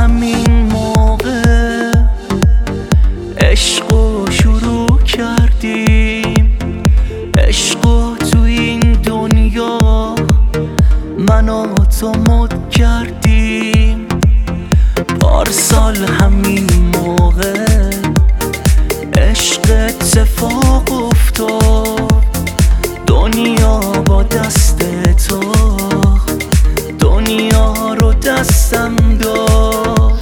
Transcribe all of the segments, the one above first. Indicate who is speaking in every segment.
Speaker 1: همین موقع عشقو شروع کردیم، عشقو تو این دنیا من و تو مد کردیم. پارسال همین موقع عشق اتفاق افتاد، دنیا با دست تو دنیا رو دستم داد.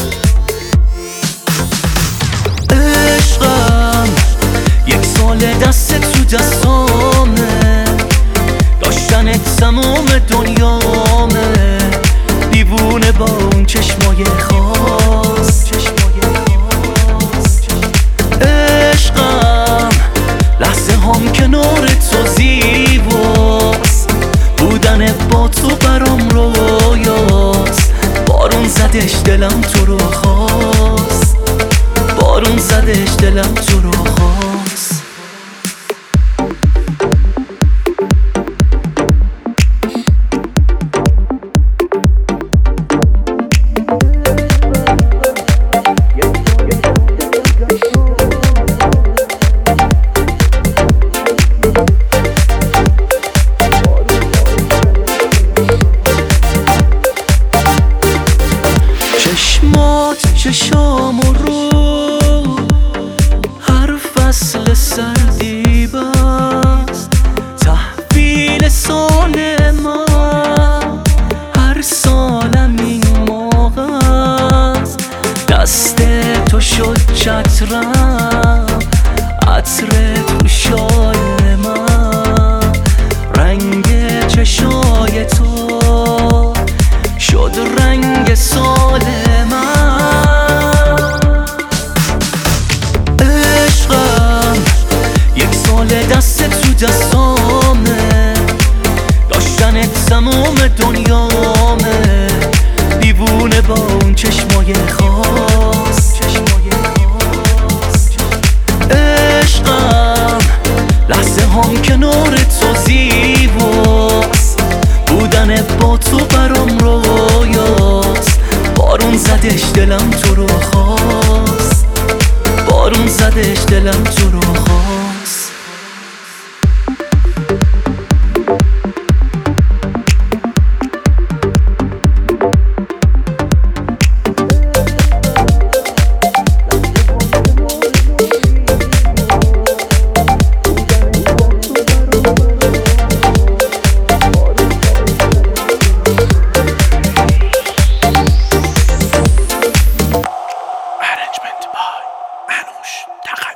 Speaker 1: عشقم یک سال دست تو دستامه، داشتنت تمام دنیامه، دیوونه با اون چشمای خاص. عشقم لحظه هم کنار تو زیباست، بودن با تو برام رویاست. بارون زدش دلم تو رو خواست، بارون زدش دلم تو رو خواست. چشام رو هر فصل سردی بست، تحویل سال من هر سالم این موقع است. دست تو شد چترم، عطر تو شال من، رنگ چشای تو شد رنگ سال من. دست تو دستامه، داشتنت تمام دنیامه، دیوونه با اون چشمای خاص. عشقم لحظه هم کنار تو زیباست، بودن با تو برام رویاست. بارون زدش دلم تو رو خواست، بارون زدش دلم تو رو خواست.
Speaker 2: Management by Anush Taka.